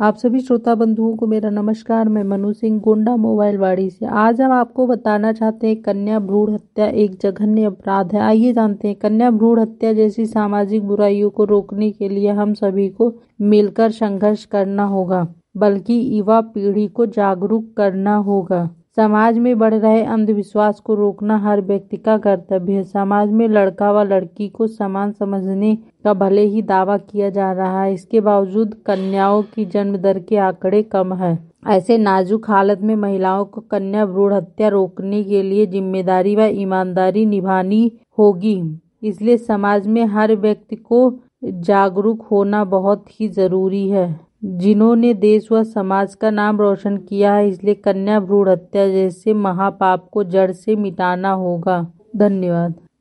आप सभी श्रोता बंधुओं को मेरा नमस्कार। मैं मनु सिंह, गोंडा मोबाइल वाड़ी से। आज हम आपको बताना चाहते हैं कन्या भ्रूण हत्या एक जघन्य अपराध है। आइए जानते हैं। कन्या भ्रूण हत्या जैसी सामाजिक बुराइयों को रोकने के लिए हम सभी को मिलकर संघर्ष करना होगा, बल्कि युवा पीढ़ी को जागरूक करना होगा। समाज में बढ़ रहे अंधविश्वास को रोकना हर व्यक्ति का कर्तव्य है। समाज में लड़का व लड़की को समान समझने का भले ही दावा किया जा रहा है, इसके बावजूद कन्याओं की जन्म दर के आंकड़े कम है। ऐसे नाजुक हालत में महिलाओं को कन्या भ्रूण हत्या रोकने के लिए जिम्मेदारी व ईमानदारी निभानी होगी। इसलिए समाज में हर व्यक्ति को जागरूक होना बहुत ही जरूरी है, जिन्होंने देश व समाज का नाम रोशन किया है। इसलिए कन्या भ्रूण हत्या जैसे महापाप को जड़ से मिटाना होगा। धन्यवाद।